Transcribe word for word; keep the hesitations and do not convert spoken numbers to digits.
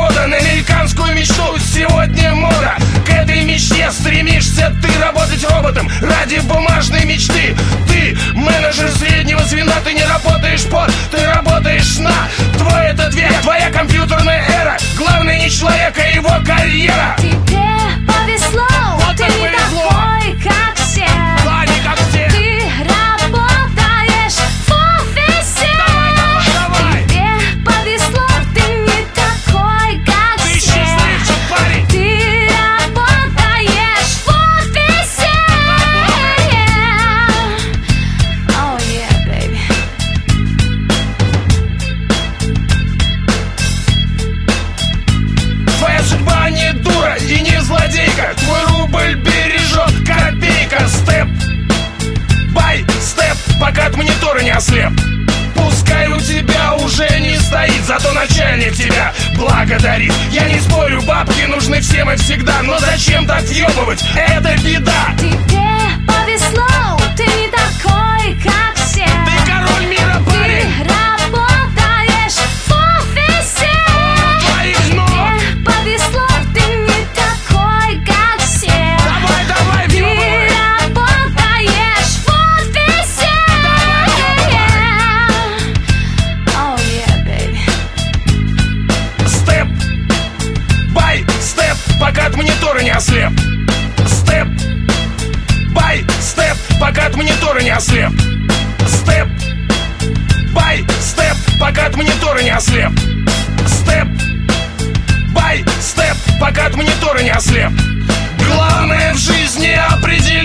свобода на американскую мечту. Сегодня мода. К этой мечте стремишься ты работать роботом ради бумажной мечты. Ты менеджер среднего звена, ты не работаешь под, ты работаешь на. Твой этот век, твоя компьютерная эра. Главное не человек, а его карьера. Тебе повезло, вот ты не повезло. такой, как все. Да, не как все. Ты работаешь в офисе. Давай, давай, давай. Тебе повезло, ты не такой, как Ты все. счастливчик, парень. Ты работаешь в офисе. Oh yeah, baby. Твоя судьба не дура и не злодейка. Твой рубль бережет копейка. Степ бай степ, пока от монитора не ослеп. Пускай у тебя уже не стоит, зато начальник тебя благодарит. Я не спорю, бабки нужны всем и всегда, но зачем так въебывать? Это беда. Тебе повезло, ты не такой, как все. Ты король мира, парень. Ты работаешь в офисе. Твоих ног. Тебе повезло, ты не такой, как все. Давай, давай, Ты въебывай. работаешь в офисе. Oh yeah, baby. Степ бай степ, пока от монитора не ослеп. Степ бай степ, пока от монитора не ослеп. Степ бай степ, пока от монитора не ослеп. Степ бай степ, пока от монитора не ослеп. Главное в жизни определить